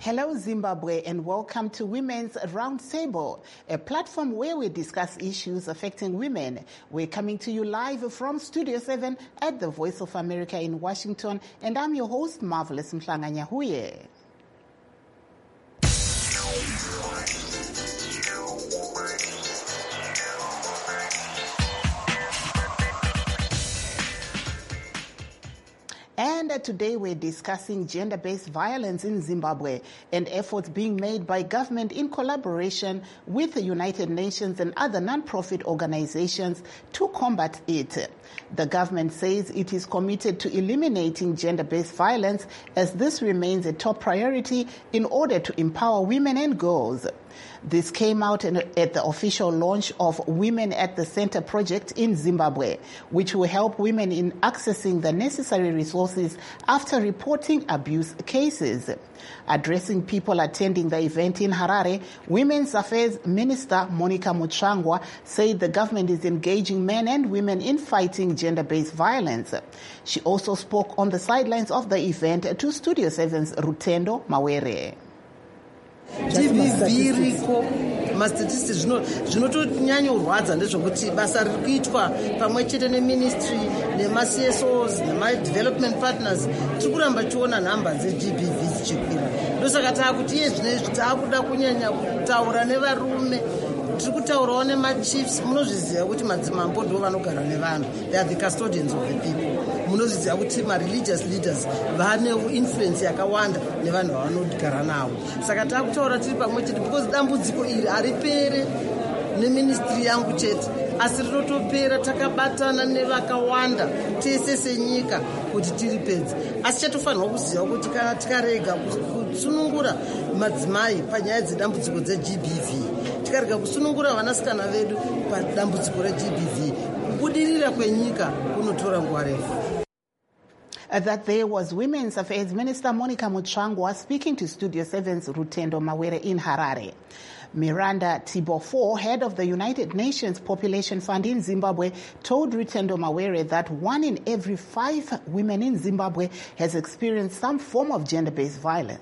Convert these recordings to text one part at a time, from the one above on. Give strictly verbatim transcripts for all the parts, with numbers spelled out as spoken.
Hello, Zimbabwe, and welcome to Women's Roundtable, a platform where we discuss issues affecting women. We're coming to you live from Studio seven at the Voice of America in Washington, and I'm your host, Marvelous Mhlanga-Nyahuye. And uh, today we're discussing gender-based violence in Zimbabwe and efforts being made by government in collaboration with the United Nations and other non-profit organizations to combat it. The government says it is committed to eliminating gender-based violence as this remains a top priority in order to empower women and girls. This came out in, at the official launch of Women at the Center project in Zimbabwe, which will help women in accessing the necessary resources after reporting abuse cases. Addressing people attending the event in Harare, Women's Affairs Minister Monica Mutsvangwa said the government is engaging men and women in fighting gender-based violence. She also spoke on the sidelines of the event to Studio seven's Rutendo Mawere. T B V riko mastatistics zvinotonyanyorwadza ndezvokuti basa riri kuitwa pamwe chete neministry nema-C S Os nema-development partners tiri kuramba tiona nhamba dze-G B V dzichikwira. Ndosaka taakuti iye zvinezvi taakuda kunyanya kutaura nevarume, tiri kutaurawo nema-chiefs. Munozviziva kuti madzimambo ndo vanogara nevanhu, they are the custodians of the people. Munozviziva kuti ma-religious leaders vane influence yakawanda nevanhu vavanogara navo. Saka taakutaura tiri pamwe chete because dambudziko iri haripere neministry yangu chete, asi rinotopera takabatana nevakawanda tese senyika kuti tiripedze. Asi chatofanirwa kuziva kuti kana tikarega kusunungura madzimai panyaya dzedambudziko dze-G B V, tikarega kusunungura vanasikana vedu padambudziko re-G B V, kubudirira kwenyika kunotora nguva refu. Uh, that there was Women's Affairs Minister Monica Mutsvangwa speaking to Studio seven's Rutendo Mawere in Harare. Miranda Tibofor, head of the United Nations Population Fund in Zimbabwe, told Rutendo Mawere that one in every five women in Zimbabwe has experienced some form of gender-based violence.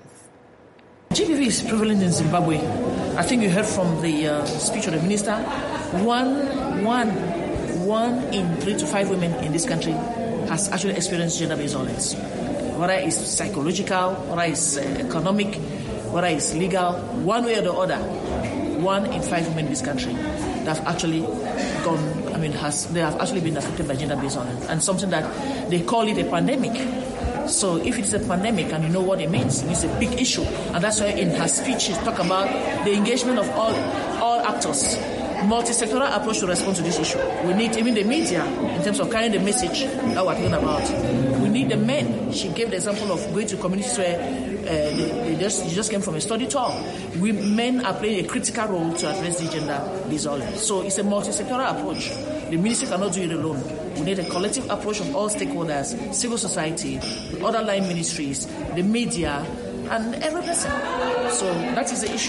G B V is prevalent in Zimbabwe. I think you heard from the uh, speech of the minister. One, one, one in three to five women in this country has actually experienced gender-based violence. Whether it's psychological, whether it's uh, economic, whether it's legal, one way or the other, one in five women in this country that have actually gone, I mean, has they have actually been affected by gender-based violence, and something that they call it a pandemic. So if it's a pandemic and you know what it means, it's a big issue. And that's why in her speech she talked about the engagement of all, all actors, multi-sectoral approach to respond to this issue. We need even the media in terms of carrying the message that we're talking about. We need the men. She gave the example of going to communities where uh, they, they just, they just came from a study tour. We men are playing a critical role to address the gender violence. So it's a multi-sectoral approach. The ministry cannot do it alone. We need a collective approach of all stakeholders, civil society, other line ministries, the media, and every person. So that is the issue.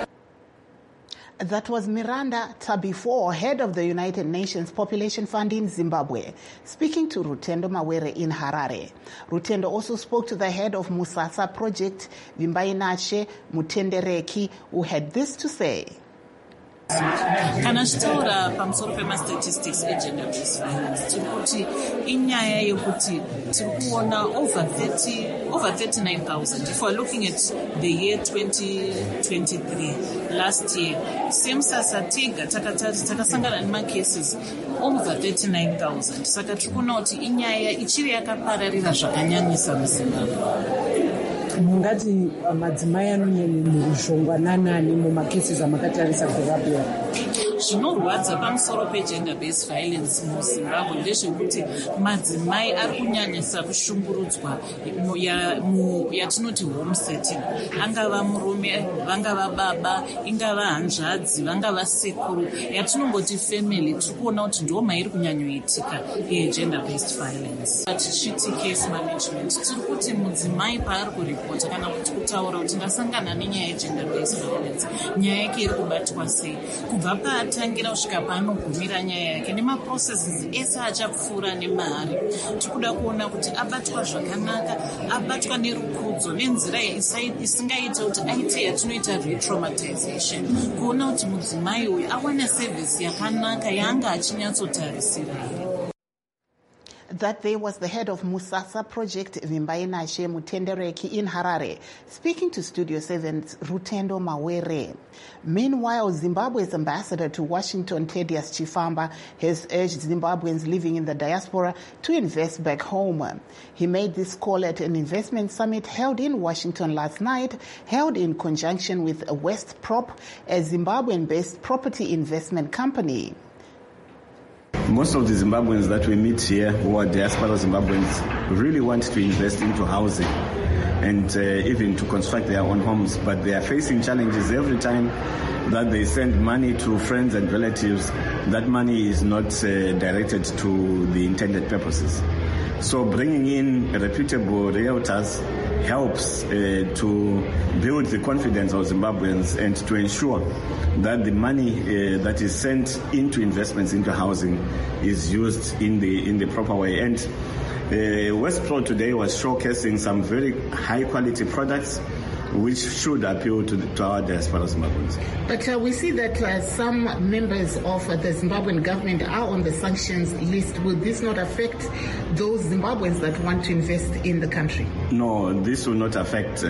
That was Miranda Tibofor, head of the United Nations Population Fund in Zimbabwe, speaking to Rutendo Mawere in Harare. Rutendo also spoke to the head of Musasa project, Vimbainache Mutendereki, who had this to say. Kana chitaura pamusoro pema-statistics e-gender-based violence, tiri kuti inyaya yekuti tiri kuona over thirty, over thirty-nine thousand. If we're looking at the year twenty twenty-three, last year, semsasa tega takasangana nema-cases over thirty-nine thousand. Saka tiri kuona kuti inyaya ichiri yakapararira zvakanyanyisa muZimbabwe. Mungati madzimai anonyanyorishongwa nanani mumacases amakatarisa kurapira? Zvinorwadza pamusoro pe-gender-based violence muZimbabwe ndezvekuti madzimai ari kunyanyisa kushungurudzwa yatinoti home setting. Angava murume, vangava baba, ingava hanzvadzi, vangava sekuru, yatinongoti family. Tiri kuona kuti ndo mairi kunyanyoitika ye-gender-based violence. Tichiti case management, tiri kuti mudzimai paari kuripota kana kuti kutaura kuti ndasangana nenyaya ye-gender-based violence, nyaya yake iri kubatwa sei, kubva paata anotangira kusvika paanogumira nyaya yake nemaprocesses ese achapfuura nemari. Tikuda kuona kuti abatwa zvakanaka, abatwa nerukudzo nenzira isingaite kuti aite yatinoita retraumatization, kuona kuti mudzimai uyu awana service yakanaka yaanga achinyatsotarisira. That day was the head of Musasa project, Vimbainashe Mutendereki in Harare, speaking to Studio seven's Rutendo Mawere. Meanwhile, Zimbabwe's ambassador to Washington, Thaddeus Chifamba, has urged Zimbabweans living in the diaspora to invest back home. He made this call at an investment summit held in Washington last night, held in conjunction with Westprop, a Zimbabwean-based property investment company. Most of the Zimbabweans that we meet here, who are diaspora Zimbabweans, really want to invest into housing and uh, even to construct their own homes, but they are facing challenges every time that they send money to friends and relatives. That money is not uh, directed to the intended purposes. So bringing in reputable realtors helps uh, to build the confidence of Zimbabweans and to ensure that the money uh, that is sent into investments into housing is used in the in the proper way. And uh, Westpro today was showcasing some very high quality products which should appeal to, the, to our diaspora Zimbabweans. But uh, we see that uh, some members of uh, the Zimbabwean government are on the sanctions list. Will this not affect those Zimbabweans that want to invest in the country? No, this will not affect uh,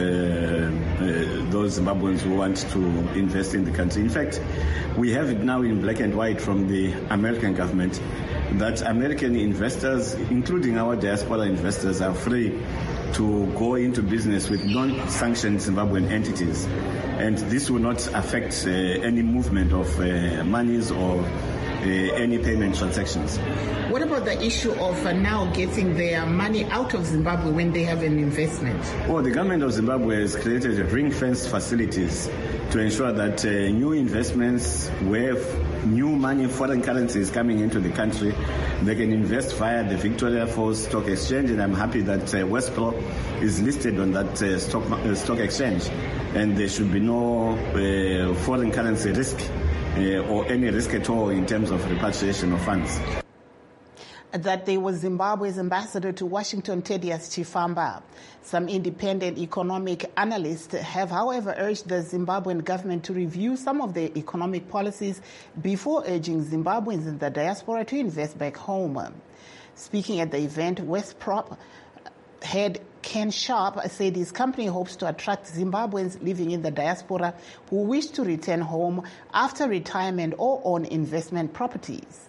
uh, those Zimbabweans who want to invest in the country. In fact, we have it now in black and white from the American government that American investors, including our diaspora investors, are free to go into business with non-sanctioned Zimbabwean entities, and this will not affect uh, any movement of uh, monies or uh, any payment transactions. What about the issue of uh, now getting their money out of Zimbabwe when they have an investment? Well, the government of Zimbabwe has created ring-fenced facilities to ensure that uh, new investments where new money, foreign currency is coming into the country, they can invest via the Victoria Falls Stock Exchange, and I'm happy that uh, Westpro is listed on that uh, stock, uh, stock exchange, and there should be no uh, foreign currency risk uh, or any risk at all in terms of repatriation of funds. That day was Zimbabwe's ambassador to Washington, Thaddeus Chifamba. Some independent economic analysts have, however, urged the Zimbabwean government to review some of their economic policies before urging Zimbabweans in the diaspora to invest back home. Speaking at the event, Westprop head Ken Sharp said his company hopes to attract Zimbabweans living in the diaspora who wish to return home after retirement or own investment properties.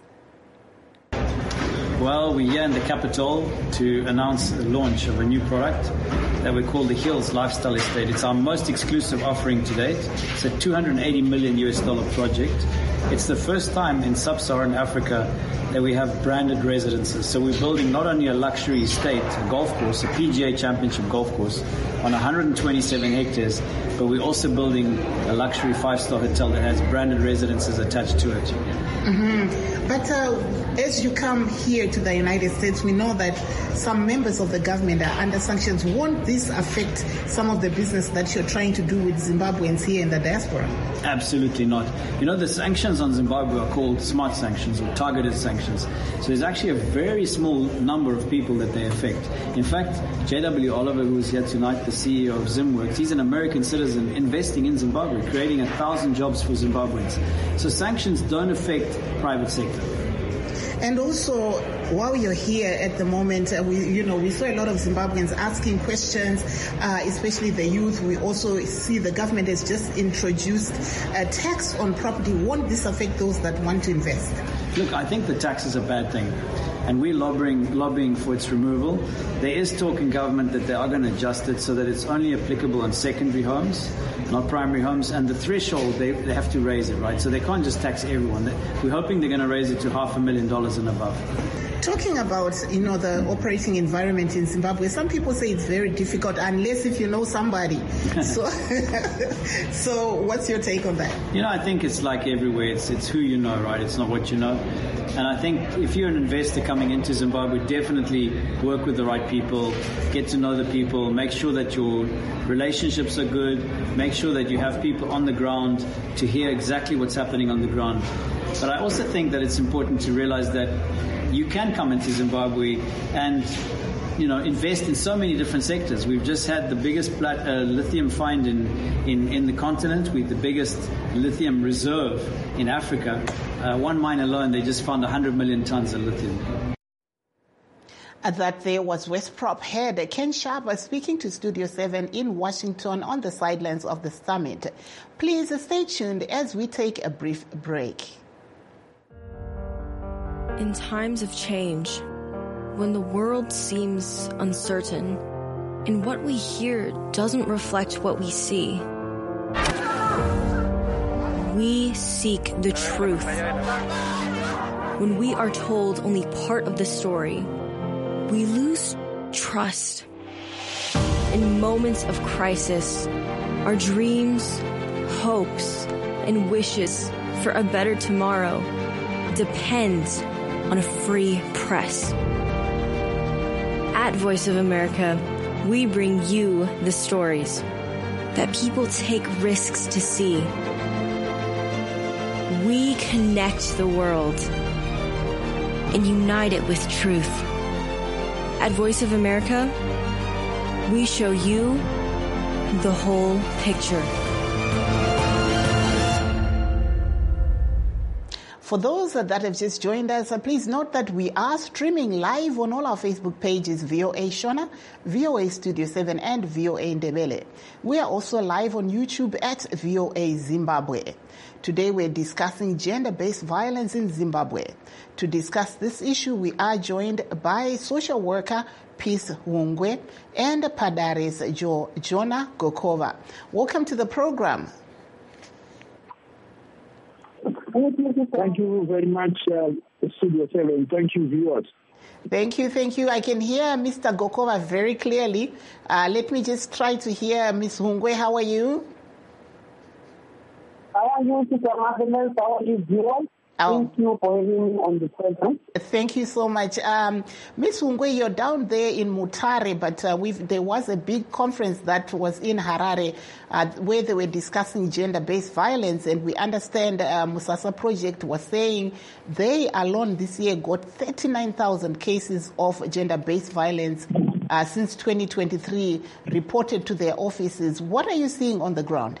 Well, we're here in the capital to announce the launch of a new product that we call the Hills Lifestyle Estate. It's our most exclusive offering to date. It's a two hundred eighty million U S dollar project. It's the first time in sub-Saharan Africa that we have branded residences. So we're building not only a luxury estate, a golf course, a P G A Championship golf course on one hundred twenty-seven hectares, but we're also building a luxury five-star hotel that has branded residences attached to it. Mm-hmm. But uh, as you come here to the United States, we know that some members of the government are under sanctions. Won't this affect some of the business that you're trying to do with Zimbabweans here in the diaspora? Absolutely not. You know, the sanctions on Zimbabwe are called smart sanctions or targeted sanctions. So there's actually a very small number of people that they affect. In fact, J W Oliver, who is here tonight, the C E O of ZimWorks, he's an American citizen investing in Zimbabwe, creating a thousand jobs for Zimbabweans. So sanctions don't affect private sector. And also, while you're here at the moment, uh, we, you know, we saw a lot of Zimbabweans asking questions, uh, especially the youth. We also see the government has just introduced a tax on property. Won't this affect those that want to invest? Look, I think the tax is a bad thing, and we're lobbying, lobbying for its removal. There is talk in government that they are going to adjust it so that it's only applicable on secondary homes, not primary homes, and the threshold, they, they have to raise it, right? So they can't just tax everyone. We're hoping they're going to raise it to half a million dollars and above. Talking about, you know, the operating environment in Zimbabwe, some people say it's very difficult unless if you know somebody. so, so what's your take on that? You know, I think it's like everywhere. It's, it's who you know, right? It's not what you know. And I think if you're an investor coming into Zimbabwe, definitely work with the right people, get to know the people, make sure that your relationships are good, make sure that you have people on the ground to hear exactly what's happening on the ground. But I also think that it's important to realize that you can come into Zimbabwe and, you know, invest in so many different sectors. We've just had the biggest plat- uh, lithium find in, in, in the continent. We've the biggest lithium reserve in Africa. Uh, one mine alone, they just found one hundred million tons of lithium. That there was Westprop head Ken Sharp speaking to Studio seven in Washington on the sidelines of the summit. Please stay tuned as we take a brief break. In times of change, when the world seems uncertain and what we hear doesn't reflect what we see, we seek the truth. When we are told only part of the story, we lose trust. In moments of crisis, our dreams, hopes, and wishes for a better tomorrow depend on a free press. At Voice of America, we bring you the stories that people take risks to see. We connect the world and unite it with truth. At Voice of America, we show you the whole picture. For those that have just joined us, please note that we are streaming live on all our Facebook pages, V O A Shona, V O A Studio seven, and V O A Ndebele. We are also live on YouTube at V O A Zimbabwe. Today we're discussing gender-based violence in Zimbabwe. To discuss this issue, we are joined by social worker Peace Hungwe and Padares jo, Jonah Gokova. Welcome to the program. Thank you very much, uh, Studio seven. Thank you, viewers. Thank you, thank you. I can hear Mister Gokova very clearly. Uh, let me just try to hear Miz Hungwe. How are you? How are you, Mister Martinez? How are you, viewers? Oh. Thank you for having me on the program. Thank you so much. Um, Miz Hungwe, you're down there in Mutare, but uh, we've, there was a big conference that was in Harare uh, where they were discussing gender-based violence, and we understand uh, Musasa Project was saying they alone this year got thirty-nine thousand cases of gender-based violence uh, since twenty twenty-three reported to their offices. What are you seeing on the ground?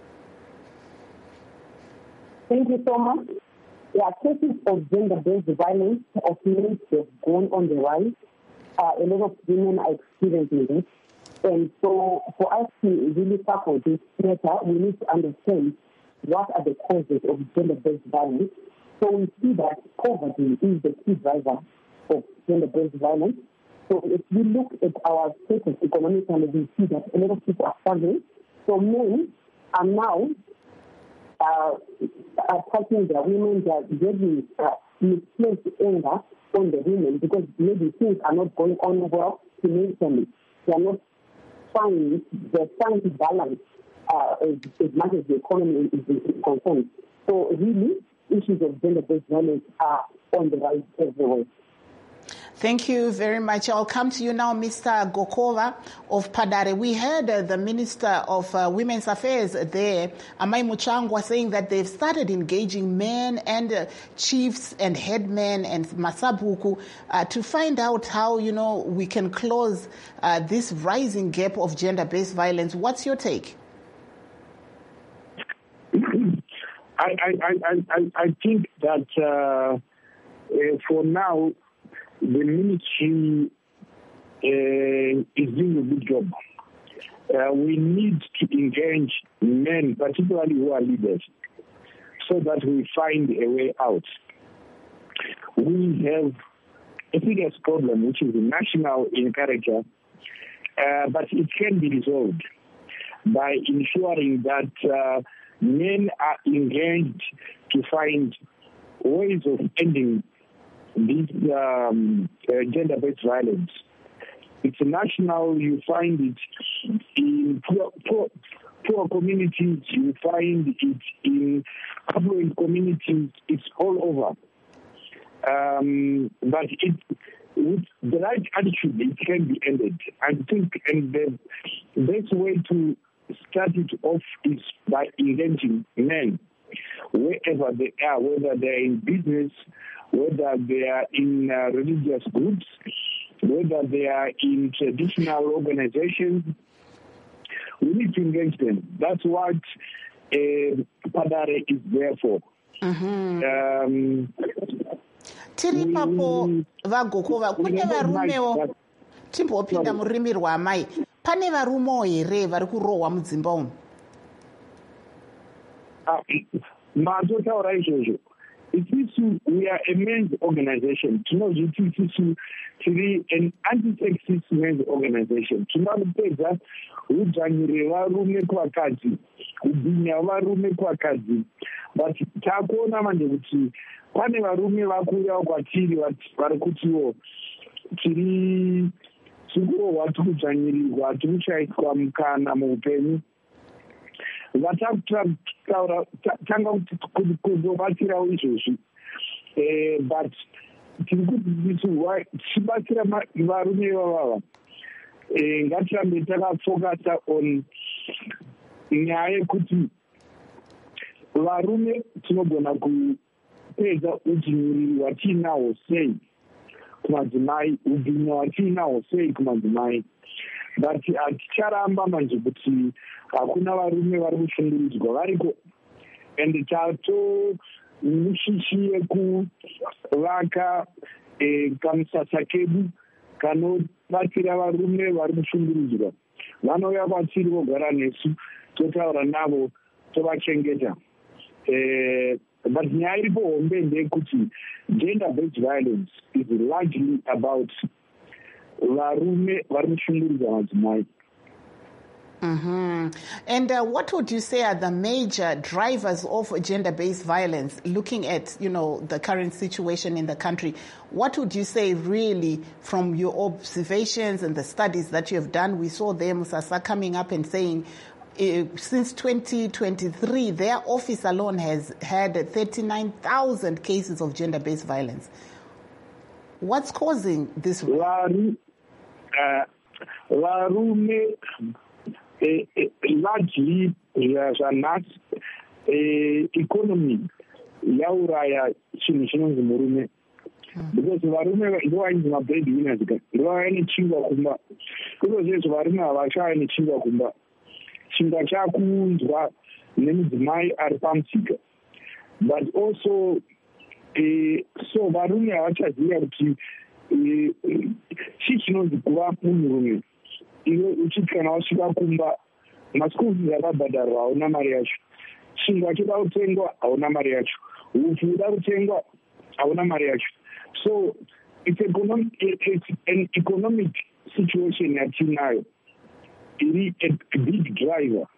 Thank you so much. Yeah, cases of gender-based violence of men have gone on the rise. Uh, a lot of women are experiencing this. And so for us to really tackle this matter, we need to understand what are the causes of gender-based violence. So we see that poverty is the key driver of gender-based violence. So if we look at our status economically, we see that a lot of people are struggling. So men are now uh, attacking their women, they are getting uh, misplaced anger on the women because maybe things are not going on well financially. They are not trying, they're trying to balance uh, as, as much as the economy is, is concerned. So really, issues of gender-based violence are on the rise everywhere. Thank you very much. I'll come to you now, Mister Gokova of Padare. We heard uh, the Minister of uh, Women's Affairs there, Amai Muchangwa, saying that they've started engaging men and uh, chiefs and headmen and masabuku uh, to find out how, you know, we can close uh, this rising gap of gender-based violence. What's your take? I, I, I, I, I think that uh, uh, for now, the ministry uh, is doing a good job. Uh, we need to engage men, particularly who are leaders, so that we find a way out. We have a serious problem, which is national in character, uh, but it can be resolved by ensuring that uh, men are engaged to find ways of ending this um, uh, gender-based violence. It's national. You find it in poor, poor, poor communities. You find it in affluent communities. It's all over. Um, but it, with the right attitude, it can be ended. I think, and the best way to start it off is by engaging men wherever they are, whether they're in business, whether they are in uh, religious groups, whether they are in traditional organizations. We need to engage them. That's what uh, Padare is there for. Mm-hmm. Um, tiri papo vagokova kune varumewo timbopinda mururimi rwamai pane varumewo here vari kurohwa mudzimba umu? Matotaura izvozvo. Isusu, we are a men's organization. Tinozviti isusu tiri an anti-sexist men's organization. Tinopedza udzvanyire varume kuvakadzi, kubhinya varume kuvakadzi. But takuona manje kuti pane varume vakuuya kwatiri vari kutiwo tiri tikurohwa, tikudzvanyirirwa, tikushayiswa mukana muupenyu. Vatakutaura tanga kuti kuzobatsirawo izvozvi, but tiri kuti tichibatsira varume ivavava ngatirambe takafokasa on nyaya yekuti varume tinogona kupedza udzvinyiriri hwatiinahwo sei kumadzimai, ubhinya hwatiinahwo sei kumadzimai, but haticharamba manje kuti hakuna varume vari kushungurudzwa variko, and tato mishishi yekuvaka kamusasa kedu kanobatsira varume vari kushungurudzwa. Vanouya kwatiri vogara nesu, totaura navo, tovachengeta. But nyaya iripo hombe ndeyekuti gender-based violence is largely about varume vari kushungurudza madzimai. Mm-hmm. And uh, what would you say are the major drivers of gender-based violence, looking at, you know, the current situation in the country? What would you say really from your observations and the studies that you have done? We saw there Musasa coming up and saying uh, since twenty twenty-three, their office alone has had thirty-nine thousand cases of gender-based violence. What's causing this? Varume, uh, varume, uh, largely zvanhasi economy yauraya chinhu chinonzi murume, because varume ndovainzi mabreadwinners, ndovaya nechingwa kumba. Ikozvezvo varume havachava nechingwa kumba, chingwa chakuunzwa nemudzimai ari pamusika. But also uh, so varume havachaziva kuti chii chinonzi kuva munhurume. Iwe uchiti kana wasvika kumba, maschool fees akabhadharwa hauna mari yacho, chingwa choda kutengwa hauna mari yacho, upfu uda kutengwa hauna mari yacho. So it's, economic, it's an economic situation yatinayo iri a big driver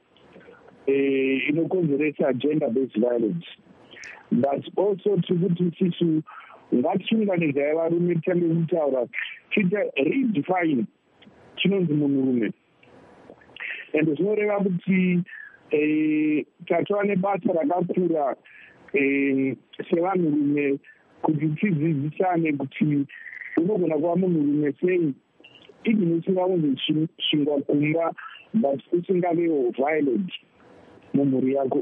uh, inokonzeresa gender-based violence. But also tikuti sisu ngatiunganidzai varume titange kutaura tiita redefine chinonzi munhurume, and zvinoreva kuti tatova nebasa rakakura sevanhurume kuti tidzidzisane kuti unogona kuva munhurume sei even usingaunze chingwa kumba but usingavewo violent mumhuri yako.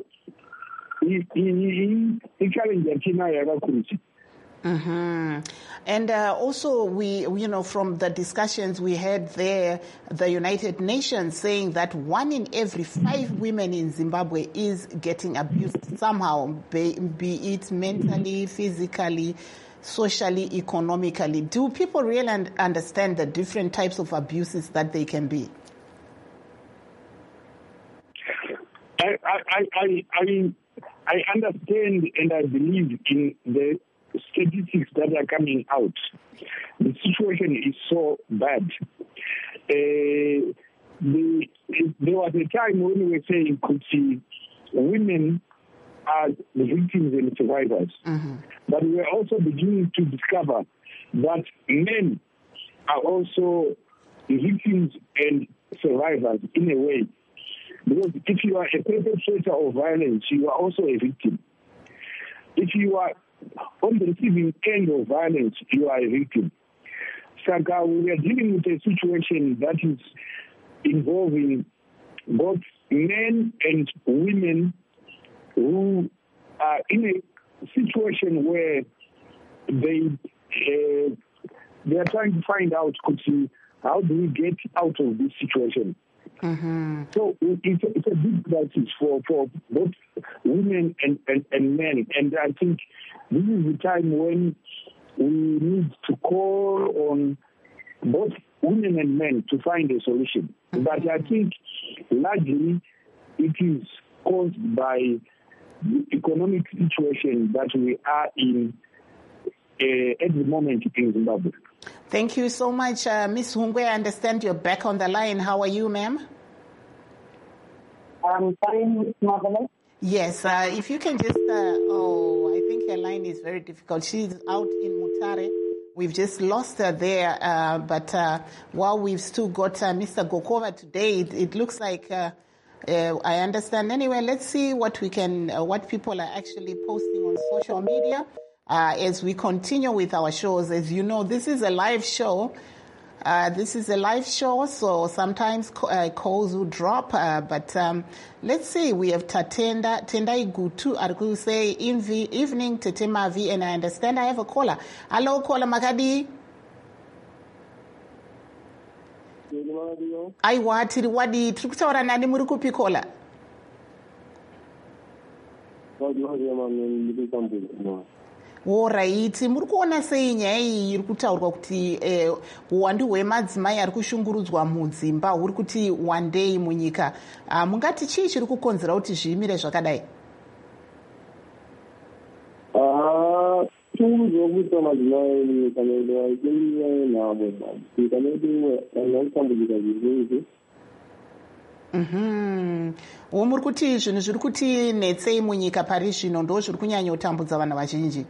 Ichallenge yatinayo yakakurusa. Mm-hmm. And uh, also, we, you know, from the discussions we had there, the United Nations saying that one in every five women in Zimbabwe is getting abused somehow, be, be it mentally, physically, socially, economically. Do people really un- understand the different types of abuses that they can be? I, I, I, I, I understand and I believe in the statistics that are coming out. The situation is so bad. Uh, the, there was a time when we were saying could see women as the victims and survivors. Mm-hmm. But we are also beginning to discover that men are also victims and survivors in a way. Because if you are a perpetrator of violence, you are also a victim. If you are on the receiving end of violence, you are a victim. Saka, we are dealing with a situation that is involving both men and women who are in a situation where they uh, they are trying to find out, how do we get out of this situation? Mm-hmm. So it's a, it's a big crisis for, for both women and, and, and men. And I think this is the time when we need to call on both women and men to find a solution. Mm-hmm. But I think largely it is caused by the economic situation that we are in uh, at the moment in Zimbabwe. Thank you so much, uh, Miz Hungwe. I understand you're back on the line. How are you, ma'am? I'm fine, Miz Marvelous. Yes, uh, if you can just, uh, oh, I think her line is very difficult. She's out in Mutare. We've just lost her there, uh, but uh, while we've still got uh, Mister Gokova today, it, it looks like, uh, uh, I understand. Anyway, let's see what we can, uh, what people are actually posting on social media. Uh, as we continue with our shows. As you know, this is a live show. Uh, this is a live show, so sometimes uh, calls will drop. Uh, but um, let's see, we have Tatenda, Tendai Gutu, Arku say, evening, Tetemavi, and I understand I have a caller. Hello, caller Makadi. Aiwa, tiri wadi, trukutaura nani murukupi caller? Alright, muri kuona sei nyaya iyi iri kutaurwa kuti uwandu hwemadzimai ari kushungurudzwa mudzimba huri kuti wandei munyika. Uh, mungati chii chiri kukonzera kuti zviimire zvakadai? Kushungurudzwa kuita madzimai munyika medu haikumbira nhamo. Nyika medu vanhu vakutambudzika zvizhinji. Mhm. Wo muri kuti zvinhu zviri kuti netsei munyika pari zvino ndo zviri kunyanya kutambudza vanhu vazhinji.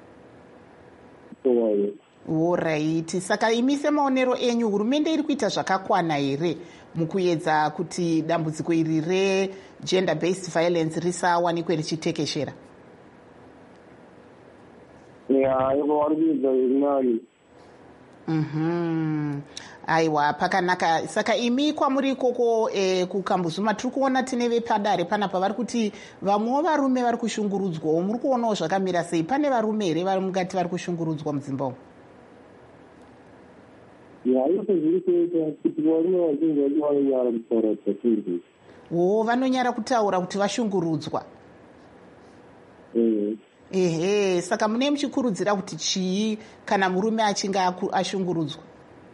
Alright, saka imi semaonero enyu hurumende iri kuita zvakakwana here mukuedza kuti dambudziko iri re gender based violence risawanikwe richitekeshera? Yeah, vari kuedza iri nani. Mhm. Aiwa, pakanaka. Saka imi kwamuri ikoko eh, kuKambuzuma tiri kuona tine vepadare panapa vari kuti vamwewo varume vari kushungurudzwawo. Muri kuonawo zvakamira sei? Pane varume here vari mungati vari kushungurudzwa mudzimba umu? Ya, ipo zviri kuita kuti varume vazhinji vacho vanonyara kutaura zvachirwi. Wo, vanonyara kutaura kuti vashungurudzwa. Eh. Ehe, saka mune muchikurudzira kuti chii kana murume achinge ashungurudzwa?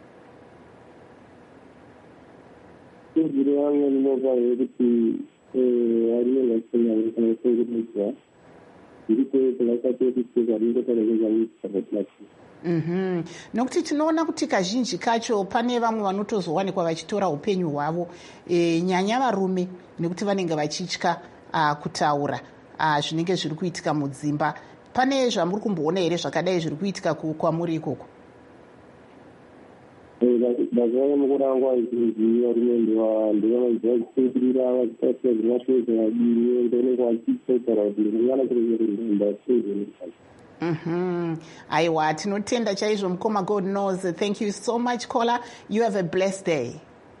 Kudzira vamwe ndinopa kuti varume vachina kana kushungurudzwa zviri kuita vakati kuti varinge parekezvamutsakati. Mhm. Nokuti tinoona kuti kazhinji kacho pane vamwe vanotozowanikwa vachitora upenyu hwavo, e, nyanya varume nekuti vanenge vachitya uh, kutaura uh, zvinenge zviri kuitika mudzimba. Pane zvamuri kumboona here zvakadai zviri kuitika kwamuri ikoko? Mazuvano mukurangwa izhinji varume ndovanoziva kutsungirira vachitaura zvinapedza vadini ndonenge vachitaura kuti ndingana kurekerenda sezvenyika. Mhm. Aiwa, tinotenda chaizvo mukoma. God knows. Thank you so much, caller. You have a blessed day.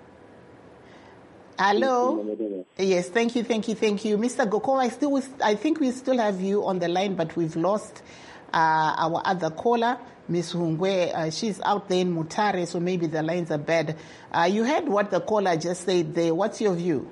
Hello. Yes, thank you, thank you, thank you, Mister Gokova. I still, I think we still have you on the line, but we've lost uh, our other caller, Miss Hungwe. Uh, she's out there in Mutare, so maybe the lines are bad. Uh, you heard what the caller just said there. What's your view?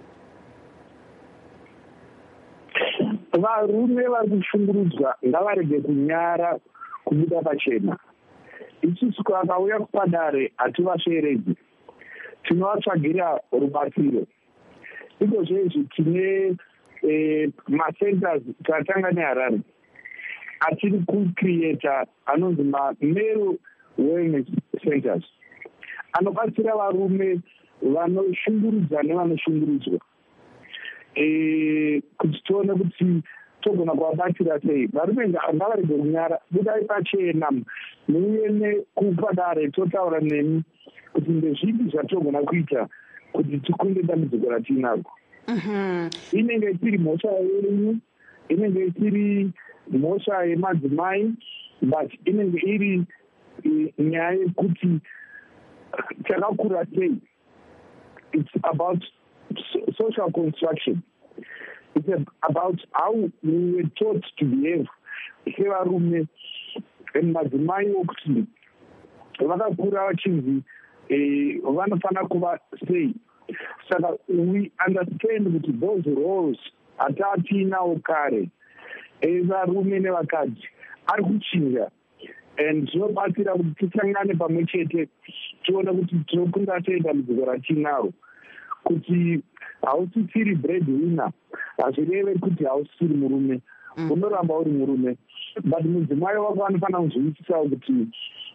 Varume vari kushungurudzwa ngavarege kunyara kubuda pachena. Isusu vakauya kupadare hativasveredzi, tinovatsvagira rubatsiro. Iko zvezvi tine eh, macenters tatanga neHarare atiri kucreata anonzi mamale wellness centers anobatsira varume vanoshungurudza nevanoshungurudzwa. Eh, kuti tione kuti togona kuvabatsira sei. Varume ngavarege kunyara, budai pachena muuye nekupadare totaura nemi kuti ndezvipi zvatogona kuita kuti tikunde dambudziko ratinaro. Inenge isiri mhosva yenyu, inenge isiri mhosva yemadzimai, but inenge iri nyaya yekuti takakura sei. It's about social construction. it's about how we were taught to behave. Sevarume and madzimai okuti vakakura vachinzi vanofana kuva sei. Saka we understand that those roles atatiinawo kare evarume nevakadzi ari kuchinja, and zvinobatsira kuti tisangane pamwe chete tione kuti tinokunda sei dambudziko ratinaro, kuti hausisiri breadwinner hazvireve kuti hausisiri murume, unoramba uri murume, but mudzimai wako anofanira kuzivisisawo kuti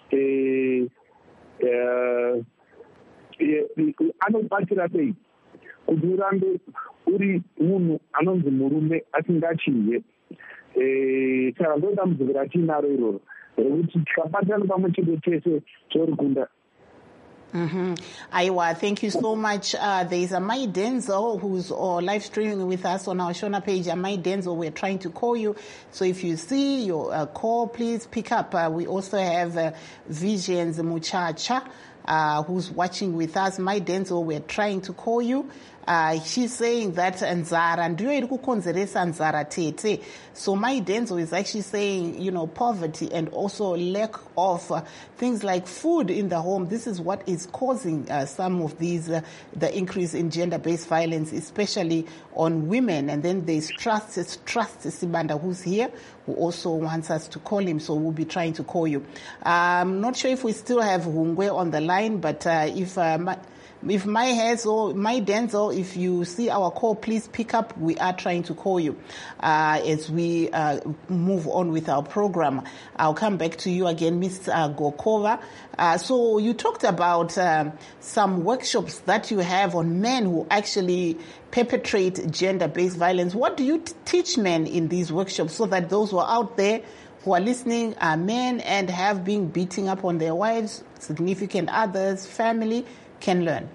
anobatsira sei kuti urambe uri munhu anonzi murume asingachinje. Saka ndo dambudziko ratinaro iroro rekuti tikabatana pamwe chete tese tori kunda. Mm-hmm. Aiwa, thank you so much. Uh, there is a Mai Denzel who's uh, live streaming with us on our Shona page. A Mai Denzel, we're trying to call you. So if you see your uh, call, please pick up. Uh, we also have uh, Visions Muchacha, uh, who's watching with us. Mai Denzel, we're trying to call you. Uh, she's saying that nzara ndiyo iri kukonzeresa nzara tete. So Mai Denzel is actually saying, you know, poverty and also lack of uh, things like food in the home. This is what is causing uh, some of these, uh, the increase in gender-based violence, especially on women. And then there's Trust, it's Trust Sibanda, who's here, who also wants us to call him. So we'll be trying to call you. I'm not sure if we still have Hungwe on the line, but uh, if... Uh, If my has or my Denzel, if you see our call, please pick up. We are trying to call you uh, as we uh, move on with our program. I'll come back to you again, Miz Uh, Gokova. Uh, so you talked about uh, some workshops that you have on men who actually perpetrate gender-based violence. What do you t- teach men in these workshops so that those who are out there who are listening are men and have been beating up on their wives, significant others, family, can learn?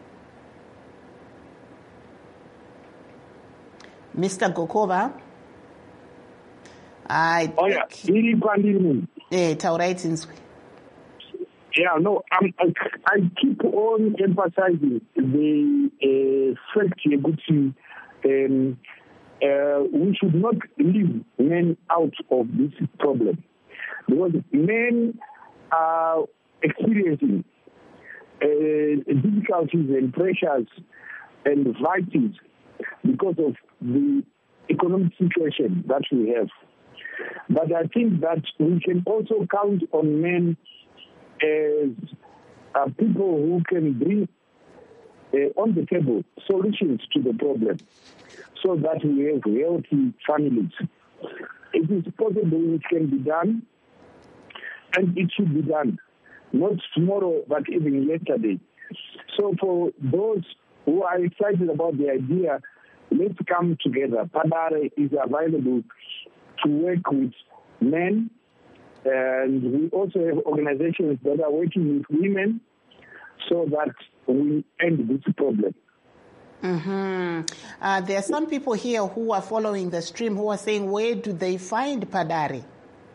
Mister Gokova? I oh, yeah. Eh, taurai. Yeah, no, um, I, I keep on emphasizing the uh, fact that um, uh, we should not leave men out of this problem, because men are experiencing Uh, difficulties and pressures and fighting because of the economic situation that we have. But I think that we can also count on men as uh, people who can bring uh, on the table solutions to the problem so that we have healthy families. It is possible, it can be done, and it should be done. Not tomorrow, but even yesterday. So for those who are excited about the idea, let's come together. Padare is available to work with men, and we also have organizations that are working with women so that we end this problem. Mm-hmm. Uh, there are some people here who are following the stream who are saying, where do they find Padare?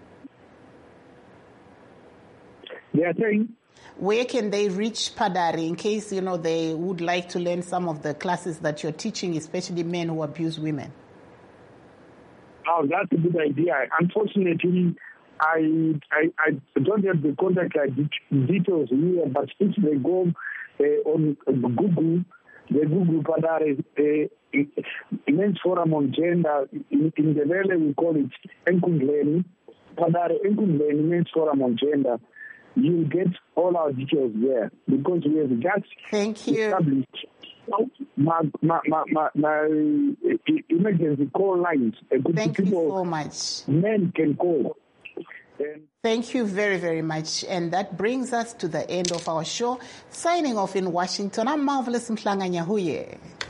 They are saying, where can they reach Padare in case, you know, they would like to learn some of the classes that you're teaching, especially men who abuse women? Oh, that's a good idea. Unfortunately, I I, I don't have the contact details here, but if they go uh, on Google, the Google Padare uh, Men's Forum on Gender, in, in the valley we call it Enkundleni, Padare Enkundleni Men's Forum on Gender. You'll get all our details there because we have just Thank you. established my, my, my, my, my emergency call lines. Thank people, you so much. Men can call. And Thank you very, very much. And that brings us to the end of our show. Signing off in Washington, I'm Marvelous Mhlanga Nyahuye.